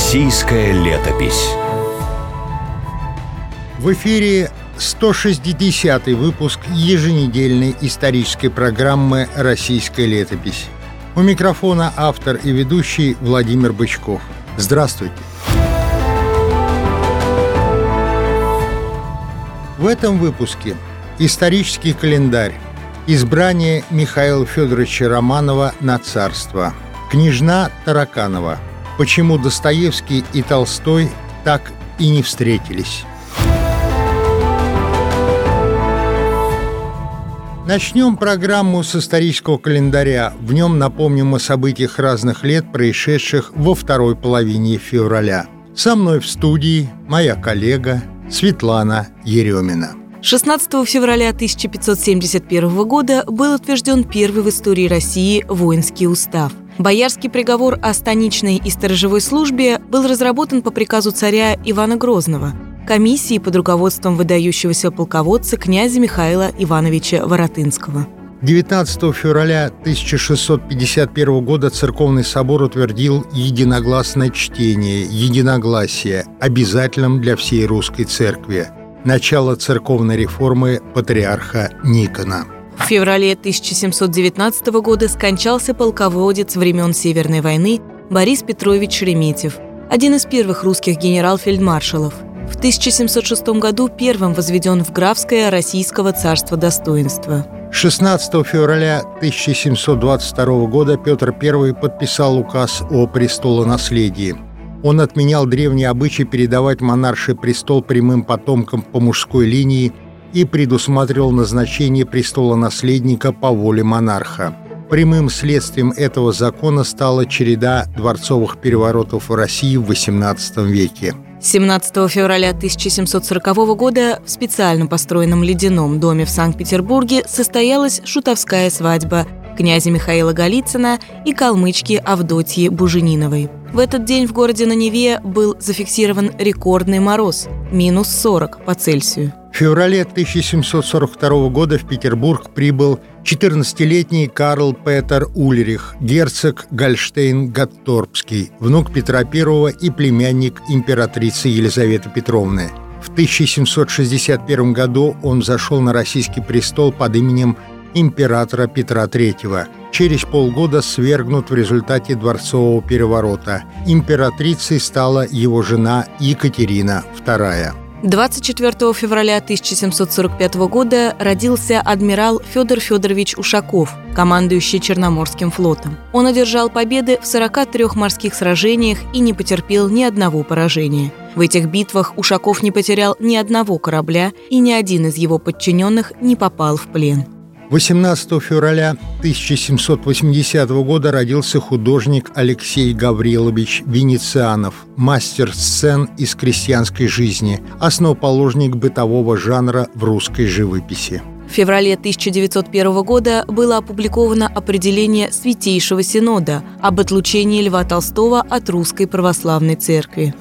Российская летопись. В эфире 160-й выпуск еженедельной исторической программы «Российская летопись». У микрофона автор и ведущий Владимир Бычков. Здравствуйте! В этом выпуске исторический календарь, избрание Михаила Федоровича Романова на царство, княжна Тараканова, почему Достоевский и Толстой так и не встретились. Начнем программу с исторического календаря. В нем напомним о событиях разных лет, происшедших во второй половине февраля. Со мной в студии моя коллега Светлана Еремина. 16 февраля 1571 года был утвержден первый в истории России воинский устав. Боярский приговор о станичной и сторожевой службе был разработан по приказу царя Ивана Грозного, комиссии под руководством выдающегося полководца князя Михаила Ивановича Воротынского. 19 февраля 1651 года Церковный собор утвердил единогласное чтение, единогласие, обязательным для всей русской церкви. Начало церковной реформы патриарха Никона. В феврале 1719 года скончался полководец времен Северной войны Борис Петрович Шереметьев, один из первых русских генерал-фельдмаршалов. В 1706 году первым возведен в графское Российского царства достоинства. 16 февраля 1722 года Петр I подписал указ о престолонаследии. Он отменял древний обычай передавать монарший престол прямым потомкам по мужской линии и предусматривал назначение престолонаследника по воле монарха. Прямым следствием этого закона стала череда дворцовых переворотов в России в XVIII веке. 17 февраля 1740 года в специально построенном ледяном доме в Санкт-Петербурге состоялась шутовская свадьба князя Михаила Голицына и калмычки Авдотьи Бужениновой. В этот день в городе на Неве был зафиксирован рекордный мороз – минус 40 по Цельсию. В феврале 1742 года в Петербург прибыл 14-летний Карл Петер Ульрих, герцог Гольштейн-Готторпский, внук Петра I и племянник императрицы Елизаветы Петровны. В 1761 году он взошел на российский престол под именем императора Петра III. Через полгода свергнут в результате дворцового переворота. Императрицей стала его жена Екатерина II. 24 февраля 1745 года родился адмирал Федор Федорович Ушаков, командующий Черноморским флотом. Он одержал победы в 43 морских сражениях и не потерпел ни одного поражения. В этих битвах Ушаков не потерял ни одного корабля, и ни один из его подчиненных не попал в плен. 18 февраля 1780 года родился художник Алексей Гаврилович Венецианов, мастер сцен из крестьянской жизни, основоположник бытового жанра в русской живописи. В феврале 1901 года было опубликовано определение Святейшего Синода об отлучении Льва Толстого от Русской Православной Церкви.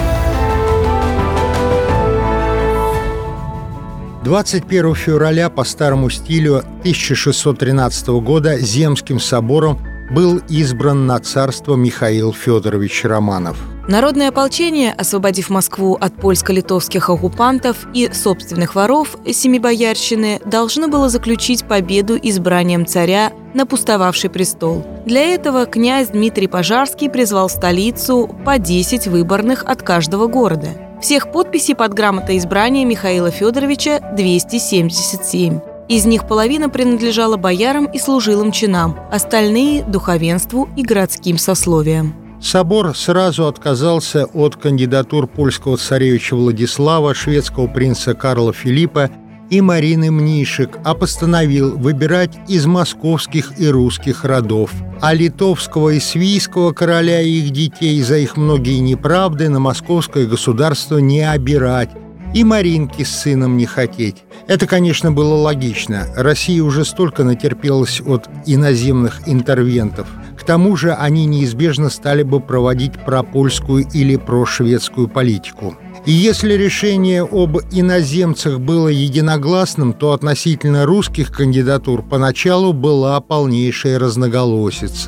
21 февраля по старому стилю 1613 года Земским собором был избран на царство Михаил Федорович Романов. Народное ополчение, освободив Москву от польско-литовских оккупантов и собственных воров семибоярщины, должно было заключить победу избранием царя на пустовавший престол. Для этого князь Дмитрий Пожарский призвал в столицу по 10 выборных от каждого города. Всех подписей под грамотой избрания Михаила Федоровича 277. Из них половина принадлежала боярам и служилым чинам, остальные – духовенству и городским сословиям. Собор сразу отказался от кандидатур польского царевича Владислава, шведского принца Карла Филиппа и Марины Мнишек, а постановил выбирать из московских и русских родов, а литовского и свийского короля и их детей за их многие неправды на московское государство не обирать и Маринки с сыном не хотеть. Это, конечно, было логично. Россия уже столько натерпелась от иноземных интервентов. К тому же они неизбежно стали бы проводить пропольскую или прошведскую политику. И если решение об иноземцах было единогласным, то относительно русских кандидатур поначалу была полнейшая разноголосица.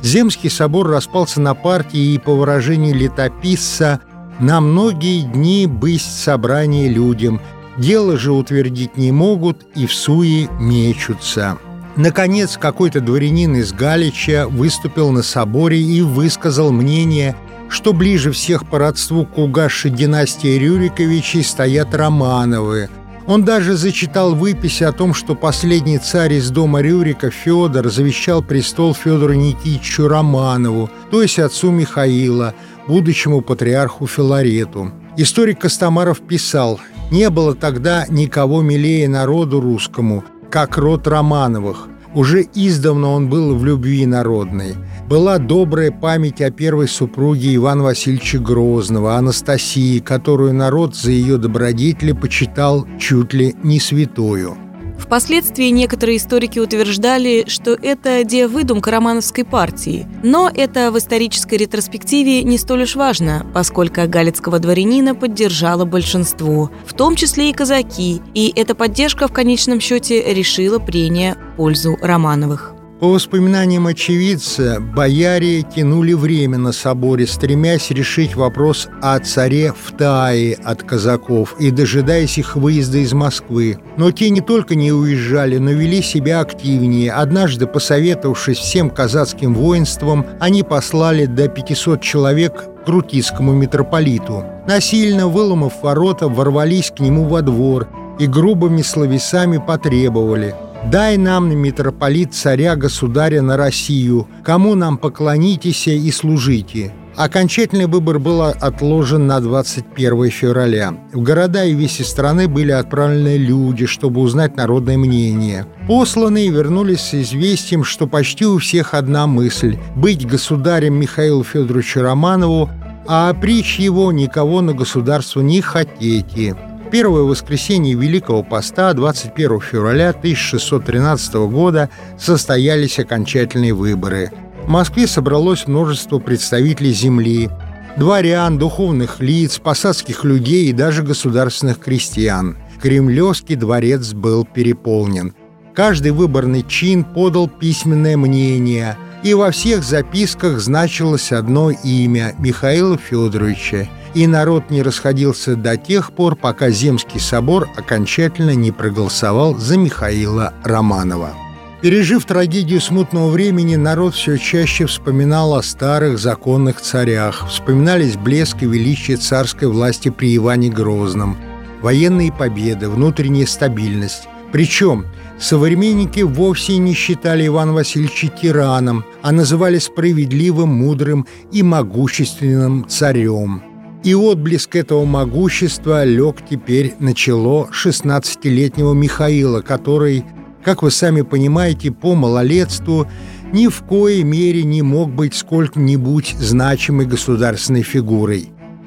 Земский собор распался на партии, и, по выражению летописца, «на многие дни бысть собрание людям, дело же утвердить не могут, и в суе мечутся». Наконец, какой-то дворянин из Галича выступил на соборе и высказал мнение, что ближе всех по родству к угасшей династии Рюриковичей стоят Романовы. Он даже зачитал выпись о том, что последний царь из дома Рюрика, Федор, завещал престол Федору Никитичу Романову, то есть отцу Михаила, будущему патриарху Филарету. Историк Костомаров писал: «Не было тогда никого милее народу русскому, как род Романовых. Уже издавна он был в любви народной. Была добрая память о первой супруге Ивана Васильевича Грозного, Анастасии, которую народ за ее добродетели почитал чуть ли не святою». Впоследствии некоторые историки утверждали, что это выдумка романовской партии. Но это в исторической ретроспективе не столь уж важно, поскольку галицкого дворянина поддержало большинство, в том числе и казаки, и эта поддержка в конечном счете решила прения в пользу Романовых. По воспоминаниям очевидца, бояре тянули время на соборе, стремясь решить вопрос о царе в тае от казаков и дожидаясь их выезда из Москвы. Но те не только не уезжали, но вели себя активнее. Однажды, посоветовавшись всем казацким воинством, они послали до 500 человек к крутицкому митрополиту. Насильно выломав ворота, ворвались к нему во двор и грубыми словесами потребовали: «Дай нам, митрополит, царя-государя на Россию, кому нам поклонитесь и служите». Окончательный выбор был отложен на 21 февраля. В города и веси страны были отправлены люди, чтобы узнать народное мнение. Посланные вернулись с известием, что почти у всех одна мысль – быть государем Михаилу Федоровичу Романову, а опричь его никого на государство не хотите. Первое воскресенье Великого Поста, 21 февраля 1613 года, состоялись окончательные выборы. В Москве собралось множество представителей земли, дворян, духовных лиц, посадских людей и даже государственных крестьян. Кремлевский дворец был переполнен. Каждый выборный чин подал письменное мнение, и во всех записках значилось одно имя – Михаила Федоровича. И народ не расходился до тех пор, пока Земский собор окончательно не проголосовал за Михаила Романова. Пережив трагедию смутного времени, народ все чаще вспоминал о старых законных царях. Вспоминались блеск и величие царской власти при Иване Грозном, военные победы, внутренняя стабильность. Причем современники вовсе не считали Ивана Васильевича тираном, а называли справедливым, мудрым и могущественным царем. И отблеск этого могущества лег теперь на чело 16-летнего Михаила, который, как вы сами понимаете, по малолетству ни в коей мере не мог быть сколько-нибудь значимой государственной фигурой.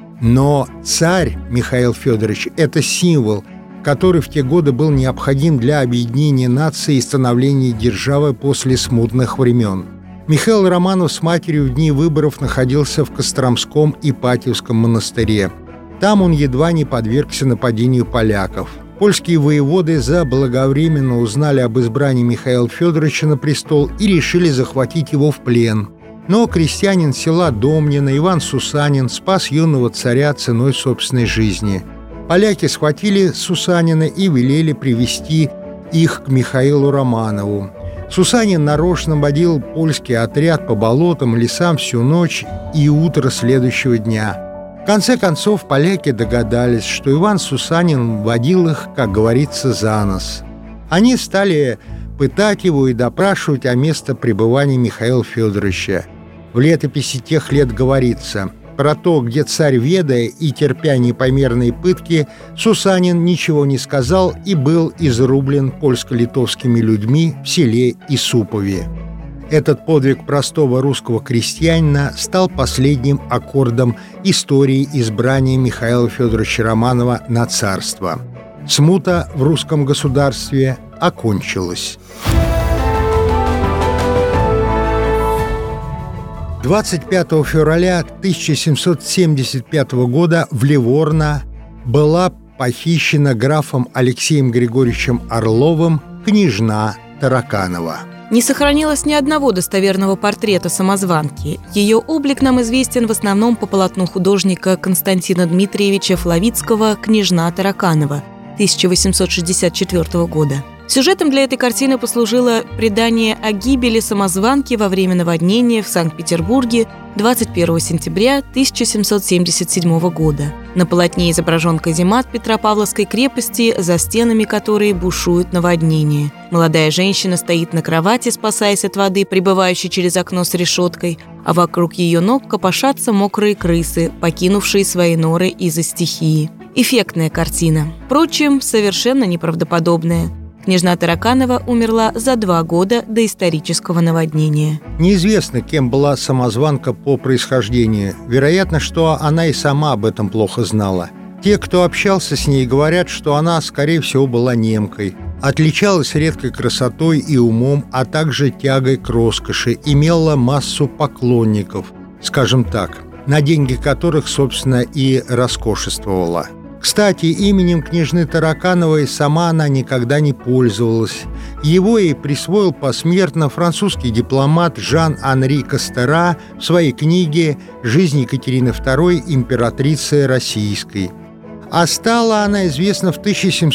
Но царь Михаил Федорович – это символ, который в те годы был необходим для объединения нации и становления державы после смутных времен. Михаил Романов с матерью в дни выборов находился в Костромском Ипатьевском монастыре. Там он едва не подвергся нападению поляков. Польские воеводы заблаговременно узнали об избрании Михаила Федоровича на престол и решили захватить его в плен. Но крестьянин села Домнино Иван Сусанин спас юного царя ценой собственной жизни. Поляки схватили Сусанина и велели привести их к Михаилу Романову. Сусанин нарочно водил польский отряд по болотам и лесам всю ночь и утро следующего дня. В конце концов, поляки догадались, что Иван Сусанин водил их, как говорится, за нос. Они стали пытать его и допрашивать о месте пребывания Михаила Федоровича. В летописи тех лет говорится: про то, где царь, ведая и терпя непомерные пытки, Сусанин ничего не сказал и был изрублен польско-литовскими людьми в селе Исупове. Этот подвиг простого русского крестьянина стал последним аккордом истории избрания Михаила Федоровича Романова на царство. Смута в русском государстве окончилась. 25 февраля 1775 года в Ливорно была похищена графом Алексеем Григорьевичем Орловым княжна Тараканова. Не сохранилось ни одного достоверного портрета самозванки. Ее облик нам известен в основном по полотну художника Константина Дмитриевича Флавицкого «Княжна Тараканова» 1864 года. Сюжетом для этой картины послужило предание о гибели самозванки во время наводнения в Санкт-Петербурге 21 сентября 1777 года. На полотне изображен каземат Петропавловской крепости, за стенами которой бушует наводнение. Молодая женщина стоит на кровати, спасаясь от воды, прибывающей через окно с решеткой, а вокруг ее ног копошатся мокрые крысы, покинувшие свои норы из-за стихии. Эффектная картина. Впрочем, совершенно неправдоподобная. Княжна Тараканова умерла за 2 года до исторического наводнения. Неизвестно, кем была самозванка по происхождению. Вероятно, что она и сама об этом плохо знала. Те, кто общался с ней, говорят, что она, скорее всего, была немкой. Отличалась редкой красотой и умом, а также тягой к роскоши, имела массу поклонников, скажем так, на деньги которых, собственно, и роскошествовала. Кстати, именем княжны Таракановой сама она никогда не пользовалась. Его ей присвоил посмертно французский дипломат Жан-Анри Кастера в своей книге «Жизнь Екатерины II, императрицы российской». А стала она известна в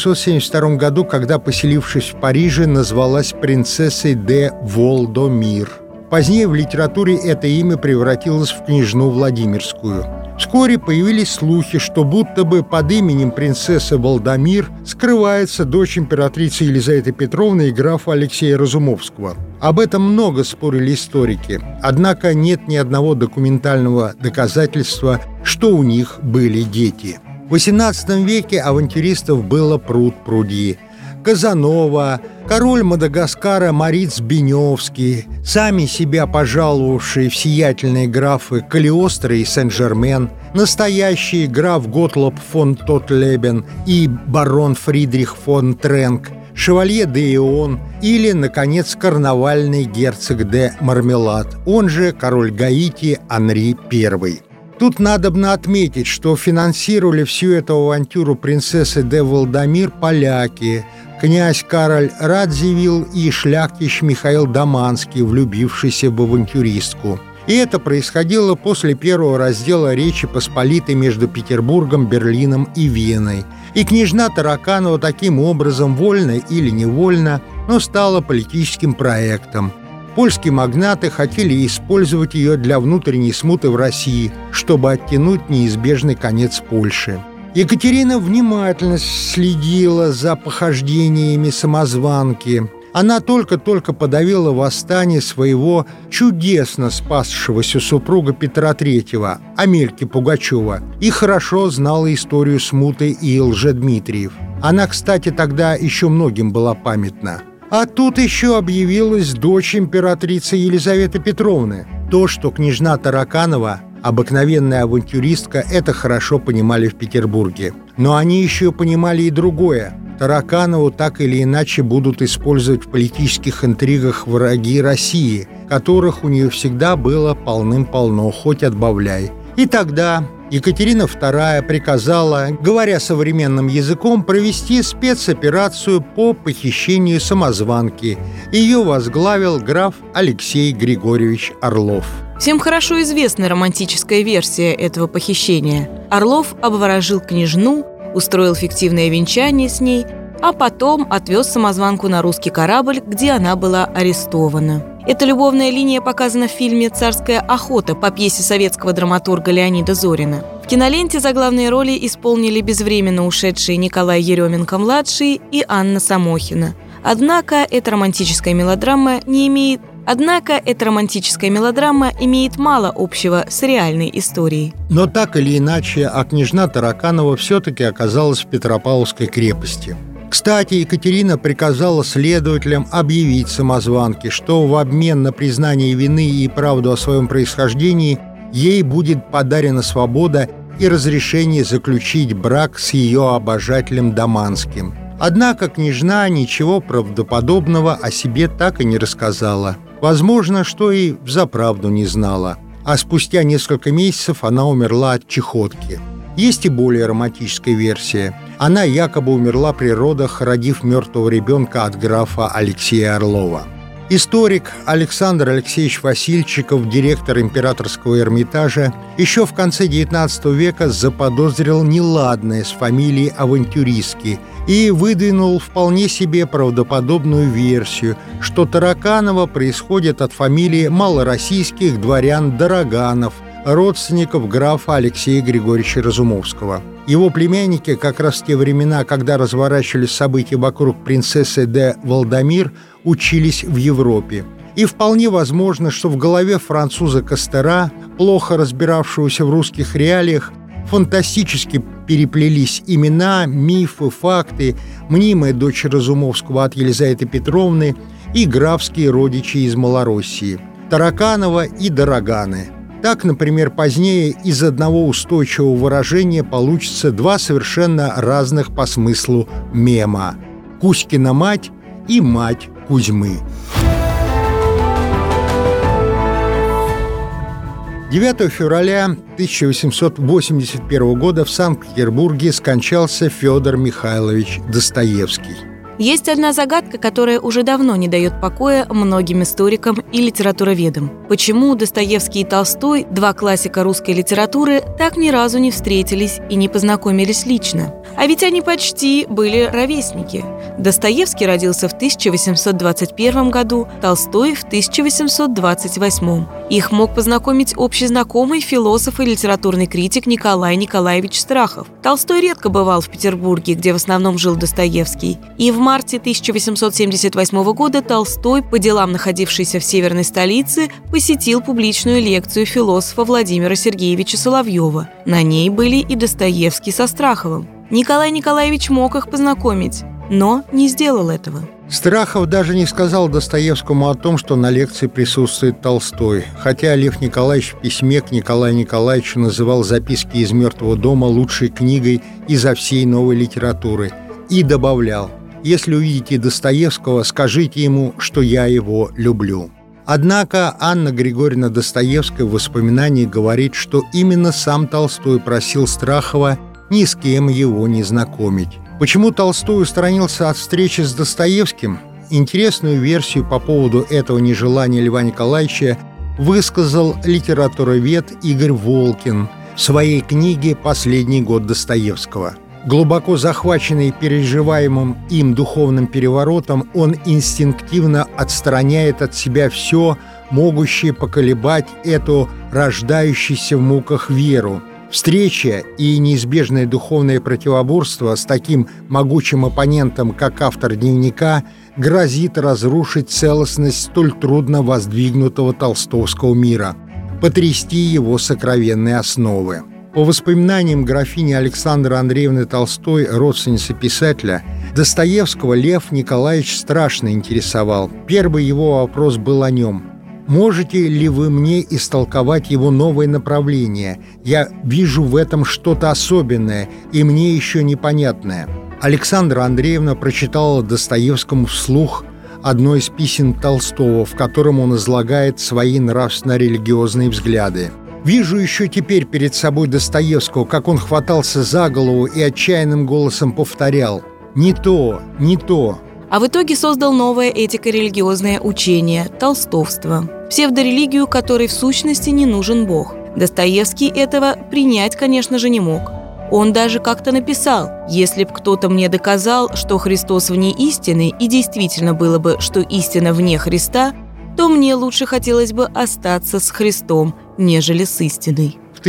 1772 году, когда, поселившись в Париже, назвалась принцессой де Волдомир. Позднее в литературе это имя превратилось в княжну Владимирскую. Вскоре появились слухи, что будто бы под именем принцессы Волдомир скрывается дочь императрицы Елизаветы Петровны и графа Алексея Разумовского. Об этом много спорили историки, однако нет ни одного документального доказательства, что у них были дети. В XVIII веке авантюристов было пруд-пруди. Казанова, король Мадагаскара Мориц Беневский, сами себя пожаловавшие в сиятельные графы Калиостро и Сен-Жермен, настоящий граф Готлоб фон Тотлебен и барон Фридрих фон Тренк, шевалье де Ион или, наконец, карнавальный герцог де Мармелад, он же король Гаити Анри I. Тут надобно отметить, что финансировали всю эту авантюру принцессы де Волдомир поляки, князь Кароль Радзивилл и шляхтич Михаил Даманский, влюбившийся в авантюристку. И это происходило после первого раздела Речи Посполитой между Петербургом, Берлином и Веной. И княжна Тараканова таким образом, вольно или невольно, но стала политическим проектом. Польские магнаты хотели использовать ее для внутренней смуты в России, чтобы оттянуть неизбежный конец Польши. Екатерина внимательно следила за похождениями самозванки. Она только-только подавила восстание своего чудесно спасшегося супруга Петра III, Амельки Пугачева, и хорошо знала историю смуты и Лжедмитриев. Она, кстати, тогда еще многим была памятна. А тут еще объявилась дочь императрицы Елизаветы Петровны. То, что княжна Тараканова – обыкновенная авантюристка, это хорошо понимали в Петербурге. Но они еще понимали и другое. Тараканову так или иначе будут использовать в политических интригах враги России, которых у нее всегда было полным-полно, хоть отбавляй. И тогда Екатерина II приказала, говоря современным языком, провести спецоперацию по похищению самозванки. Ее возглавил граф Алексей Григорьевич Орлов. Всем хорошо известна романтическая версия этого похищения. Орлов обворожил княжну, устроил фиктивное венчание с ней, а потом отвез самозванку на русский корабль, где она была арестована. Эта любовная линия показана в фильме «Царская охота» по пьесе советского драматурга Леонида Зорина. В киноленте заглавные роли исполнили безвременно ушедшие Николай Еременко-младший и Анна Самохина. Однако эта романтическая мелодрама имеет мало общего с реальной историей. Но так или иначе, а княжна Тараканова все-таки оказалась в Петропавловской крепости. Кстати, Екатерина приказала следователям объявить самозванке, что в обмен на признание вины и правду о своем происхождении ей будет подарена свобода и разрешение заключить брак с ее обожателем Даманским. Однако княжна ничего правдоподобного о себе так и не рассказала. Возможно, что и взаправду не знала. А спустя несколько месяцев она умерла от чехотки. Есть и более романтическая версия. Она якобы умерла при родах, родив мертвого ребенка от графа Алексея Орлова. Историк Александр Алексеевич Васильчиков, директор Императорского Эрмитажа, еще в конце XIX века заподозрил неладное с фамилией Авантюристки и выдвинул вполне себе правдоподобную версию, что Тараканова происходит от фамилии малороссийских дворян Дороганов, родственников графа Алексея Григорьевича Разумовского. Его племянники как раз в те времена, когда разворачивались события вокруг принцессы де Валдамир, учились в Европе. И вполне возможно, что в голове француза Кастера, плохо разбиравшегося в русских реалиях, фантастически переплелись имена, мифы, факты, мнимая дочь Разумовского от Елизаветы Петровны и графские родичи из Малороссии – Тараканова и Дороганы. Так, например, позднее из одного устойчивого выражения получится два совершенно разных по смыслу мема – Кузькина мать и мать Кузьмы. 9 февраля 1881 года в Санкт-Петербурге скончался Федор Михайлович Достоевский. Есть одна загадка, которая уже давно не дает покоя многим историкам и литературоведам. Почему Достоевский и Толстой, два классика русской литературы, так ни разу не встретились и не познакомились лично? А ведь они почти были ровесники. Достоевский родился в 1821 году, Толстой в 1828. Их мог познакомить общий знакомый философ и литературный критик Николай Николаевич Страхов. Толстой редко бывал в Петербурге, где в основном жил Достоевский. И в марте 1878 года Толстой, по делам находившийся в северной столице, посетил публичную лекцию философа Владимира Сергеевича Соловьева. На ней были и Достоевский со Страховым. Николай Николаевич мог их познакомить, но не сделал этого. Страхов даже не сказал Достоевскому о том, что на лекции присутствует Толстой, хотя Лев Николаевич в письме к Николаю Николаевичу называл «Записки из мертвого дома» лучшей книгой изо всей новой литературы и добавлял: «Если увидите Достоевского, скажите ему, что я его люблю». Однако Анна Григорьевна Достоевская в воспоминании говорит, что именно сам Толстой просил Страхова ни с кем его не знакомить. Почему Толстой устранился от встречи с Достоевским? Интересную версию по поводу этого нежелания Льва Николаевича высказал литературовед Игорь Волкин в своей книге «Последний год Достоевского». Глубоко захваченный переживаемым им духовным переворотом, он инстинктивно отстраняет от себя все, могущее поколебать эту рождающуюся в муках веру. Встреча и неизбежное духовное противоборство с таким могучим оппонентом, как автор дневника, грозит разрушить целостность столь трудно воздвигнутого толстовского мира, потрясти его сокровенные основы. По воспоминаниям графини Александры Андреевны Толстой, родственницы писателя, Достоевского Лев Николаевич страшно интересовал. Первый его вопрос был о нем: «Можете ли вы мне истолковать его новое направление? Я вижу в этом что-то особенное и мне еще непонятное». Александра Андреевна прочитала Достоевскому вслух одно из писем Толстого, в котором он излагает свои нравственно-религиозные взгляды. «Вижу еще теперь перед собой Достоевского, как он хватался за голову и отчаянным голосом повторял: «Не то, не то». А в итоге создал новое этико-религиозное учение – толстовство. Псевдорелигию, которой в сущности не нужен Бог. Достоевский этого принять, конечно же, не мог. Он даже как-то написал: «Если б кто-то мне доказал, что Христос вне истины, и действительно было бы, что истина вне Христа, то мне лучше хотелось бы остаться с Христом, нежели с истиной». В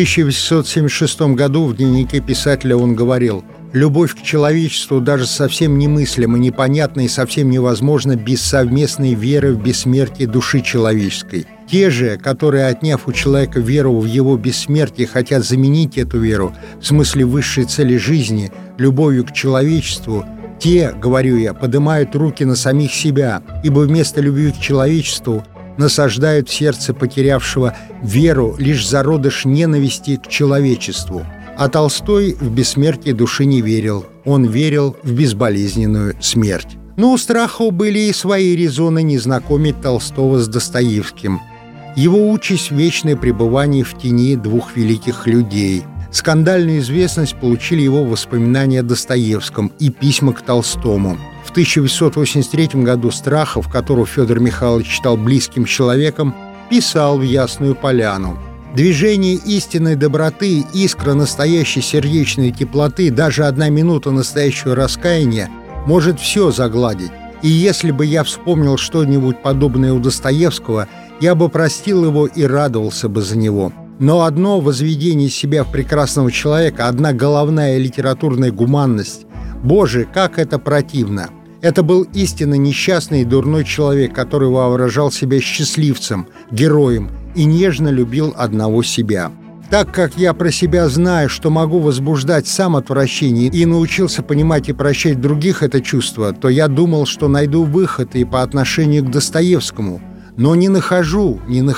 1876 году в дневнике писателя он говорил: «Любовь к человечеству даже совсем немыслима, непонятна и совсем невозможна без совместной веры в бессмертие души человеческой. Те же, которые, отняв у человека веру в его бессмертие, хотят заменить эту веру, в смысле высшей цели жизни, любовью к человечеству, те, говорю я, поднимают руки на самих себя, ибо вместо любви к человечеству насаждают в сердце потерявшего веру лишь зародыш ненависти к человечеству». А Толстой в бессмертие души не верил. Он верил в безболезненную смерть. Но у Страхова были и свои резоны не знакомить Толстого с Достоевским. Его участь — вечное пребывание в тени двух великих людей. Скандальную известность получили его воспоминания о Достоевском и письма к Толстому. В 1883 году Страхов, которого Федор Михайлович считал близким человеком, писал в «Ясную поляну». Движение истинной доброты, искра настоящей сердечной теплоты, даже 1 минута настоящего раскаяния может все загладить. И если бы я вспомнил что-нибудь подобное у Достоевского, я бы простил его и радовался бы за него. Но одно возведение себя в прекрасного человека, одна головная литературная гуманность. Боже, как это противно! Это был истинно несчастный и дурной человек, который воображал себя счастливцем, героем и нежно любил одного себя. Так как я про себя знаю, что могу возбуждать сам отвращение и научился понимать и прощать других это чувство, то я думал, что найду выход и по отношению к Достоевскому. Но не нахожу.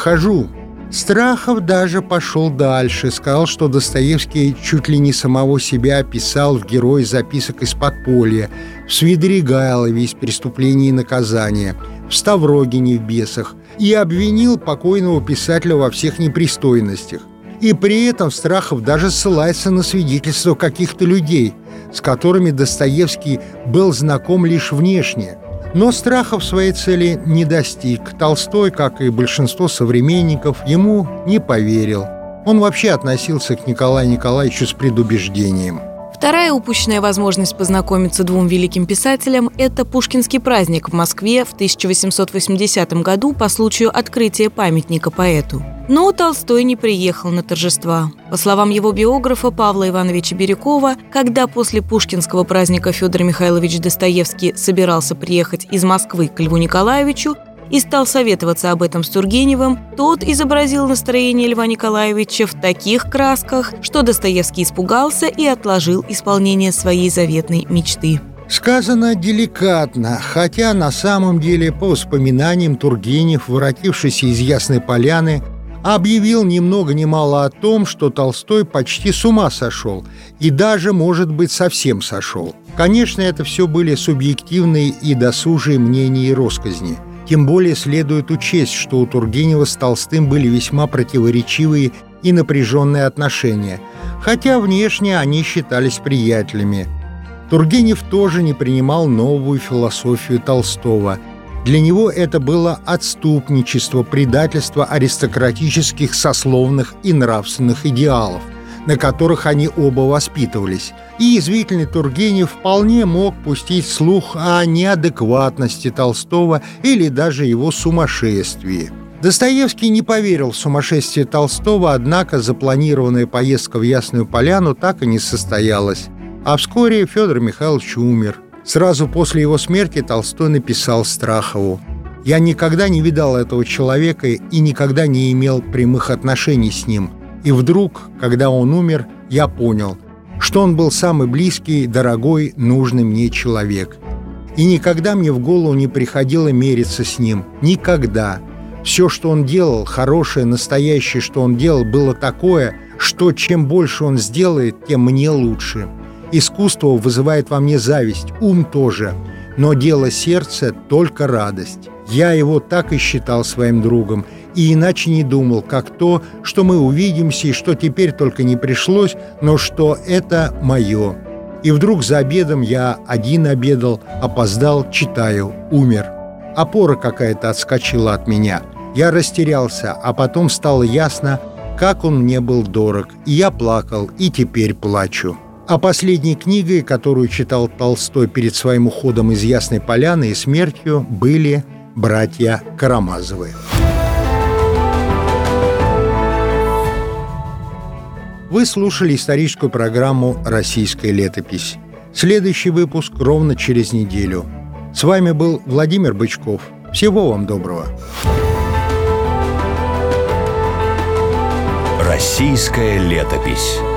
Страхов даже пошел дальше, сказал, что Достоевский чуть ли не самого себя описал в «Герое записок из подполья», в «Свидригайлове» из «Преступления и наказания», в «Ставрогине» в «Бесах» и обвинил покойного писателя во всех непристойностях. И при этом Страхов даже ссылается на свидетельства каких-то людей, с которыми Достоевский был знаком лишь внешне. Но Страхов своей цели не достиг. Толстой, как и большинство современников, ему не поверил. Он вообще относился к Николаю Николаевичу с предубеждением. Вторая упущенная возможность познакомиться двум великим писателям – это Пушкинский праздник в Москве в 1880 году по случаю открытия памятника поэту. Но Толстой не приехал на торжества. По словам его биографа Павла Ивановича Бирюкова, когда после Пушкинского праздника Федор Михайлович Достоевский собирался приехать из Москвы к Льву Николаевичу и стал советоваться об этом с Тургеневым, тот изобразил настроение Льва Николаевича в таких красках, что Достоевский испугался и отложил исполнение своей заветной мечты. Сказано деликатно, хотя на самом деле, по воспоминаниям, Тургенев, воротившийся из Ясной Поляны, объявил ни много ни мало о том, что Толстой почти с ума сошел и даже, может быть, совсем сошел. Конечно, это все были субъективные и досужие мнения и россказни. Тем более следует учесть, что у Тургенева с Толстым были весьма противоречивые и напряженные отношения, хотя внешне они считались приятелями. Тургенев тоже не принимал новую философию Толстого. Для него это было отступничество, предательство аристократических, сословных и нравственных идеалов, на которых они оба воспитывались. И язвительный Тургенев вполне мог пустить слух о неадекватности Толстого или даже его сумасшествии. Достоевский не поверил в сумасшествие Толстого, однако запланированная поездка в Ясную Поляну так и не состоялась. А вскоре Федор Михайлович умер. Сразу после его смерти Толстой написал Страхову: «Я никогда не видал этого человека и никогда не имел прямых отношений с ним. И вдруг, когда он умер, я понял, что он был самый близкий, дорогой, нужный мне человек. И никогда мне в голову не приходило мериться с ним. Никогда. Все, что он делал, хорошее, настоящее, что он делал, было такое, что чем больше он сделает, тем мне лучше. Искусство вызывает во мне зависть, ум тоже, но дело сердца — только радость. Я его так и считал своим другом, и иначе не думал, как то, что мы увидимся, и что теперь только не пришлось, но что это мое. И вдруг за обедом я один обедал, опоздал, читаю, умер. Опора какая-то отскочила от меня. Я растерялся, а потом стало ясно, как он мне был дорог, и я плакал, и теперь плачу». А последней книгой, которую читал Толстой перед своим уходом из Ясной Поляны и смертью, были «Братья Карамазовы». Вы слушали историческую программу «Российская летопись». Следующий выпуск ровно через неделю. С вами был Владимир Бычков. Всего вам доброго. «Российская летопись».